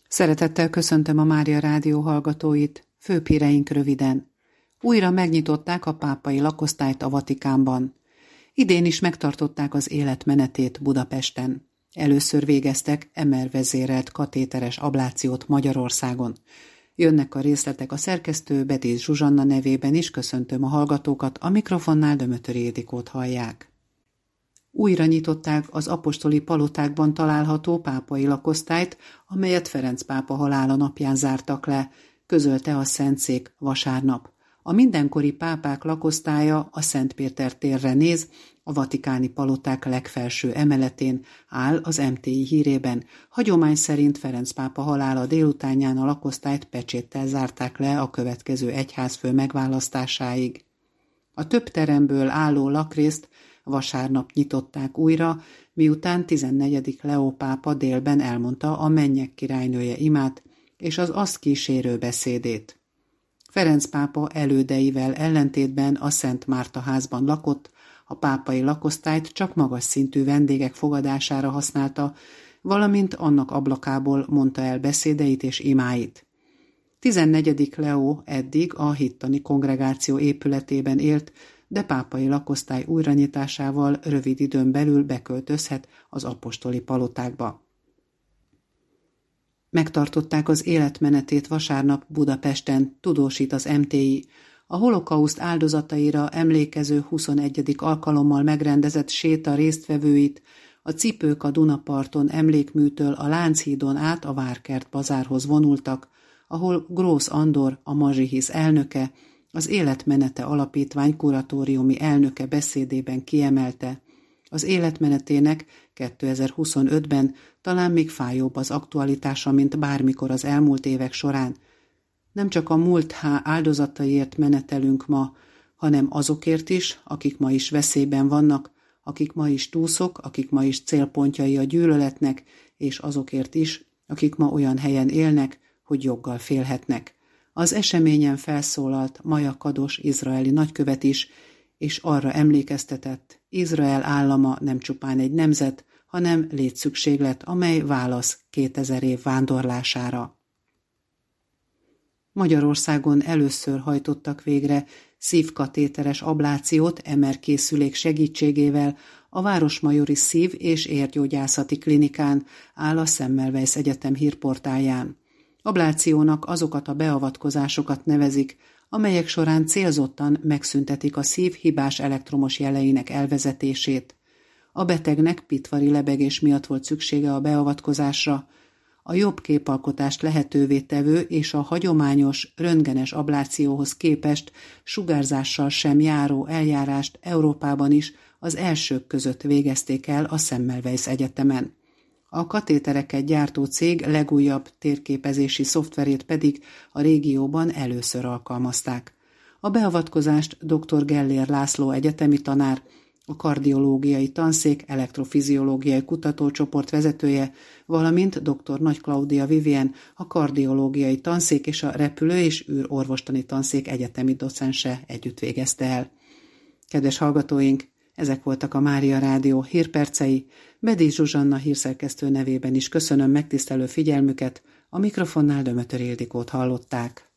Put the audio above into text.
Szeretettel köszöntöm a Mária Rádió hallgatóit, főbb híreink röviden. Újra megnyitották a pápai lakosztályt a Vatikánban. Idén is megtartották az életmenetét Budapesten. Először végeztek MR-vezérelt katéteres ablációt Magyarországon. Jönnek a részletek, a szerkesztő Bedész Zsuzsanna nevében is köszöntöm a hallgatókat, a mikrofonnál Dömötöri Ildikót hallják. Újra nyitották az apostoli palotákban található pápai lakosztályt, amelyet Ferenc pápa halála napján zártak le, közölte a Szentszék vasárnap. A mindenkori pápák lakosztálya a Szent Péter térre néz, a vatikáni paloták legfelső emeletén áll az MTI hírében. Hagyomány szerint Ferenc pápa halála délutánján a lakosztályt pecséttel zárták le a következő egyházfő megválasztásáig. A több teremből álló lakrészt vasárnap nyitották újra, miután 14. Leó pápa délben elmondta a mennyek királynője imát és az azt kísérő beszédét. Ferenc pápa elődeivel ellentétben a Szent Márta házban lakott, a pápai lakosztályt csak magas szintű vendégek fogadására használta, valamint annak ablakából mondta el beszédeit és imáit. 14. Leó eddig a hittani kongregáció épületében élt, de pápai lakosztály újranyitásával rövid időn belül beköltözhet az apostoli palotákba. Megtartották az életmenetét vasárnap Budapesten, tudósít az MTI. A holokauszt áldozataira emlékező 21. alkalommal megrendezett séta résztvevőit a Cipők a Dunaparton emlékműtől a Lánchídon át a Várkert bazárhoz vonultak, ahol Grósz Andor, a Mazsihisz elnöke, az Életmenete Alapítvány kuratóriumi elnöke beszédében kiemelte, az életmenetének 2025-ben talán még fájóbb az aktualitása, mint bármikor az elmúlt évek során. Nem csak a múlt áldozataiért menetelünk ma, hanem azokért is, akik ma is veszélyben vannak, akik ma is túszok, akik ma is célpontjai a gyűlöletnek, és azokért is, akik ma olyan helyen élnek, hogy joggal félhetnek. Az eseményen felszólalt Maja Kados izraeli nagykövet is, és arra emlékeztetett, Izrael állama nem csupán egy nemzet, hanem létszükséglet, amely válasz 2000 év vándorlására. Magyarországon először hajtottak végre szívkatéteres ablációt MR-készülék segítségével a Városmajori Szív- és Érgyógyászati Klinikán, áll a Semmelweis Egyetem hírportálján. Ablációnak azokat a beavatkozásokat nevezik, amelyek során célzottan megszüntetik a szív hibás elektromos jeleinek elvezetését. A betegnek pitvari lebegés miatt volt szüksége a beavatkozásra. A jobb képalkotást lehetővé tevő és a hagyományos röntgenes ablációhoz képest sugárzással sem járó eljárást Európában is az elsők között végezték el a Semmelweis Egyetemen. A katétereket gyártó cég legújabb térképezési szoftverét pedig a régióban először alkalmazták. A beavatkozást dr. Gellér László egyetemi tanár, a kardiológiai tanszék elektrofiziológiai kutatócsoport vezetője, valamint dr. Nagy Klaudia Vivien, a kardiológiai tanszék és a repülő- és űrorvostani tanszék egyetemi docense együtt végezte el. Kedves hallgatóink! Ezek voltak a Mária Rádió hírpercei. Bedész Zsuzsanna hírszerkesztő nevében is köszönöm megtisztelő figyelmüket, a mikrofonnál Dömötöri Ildikót hallották.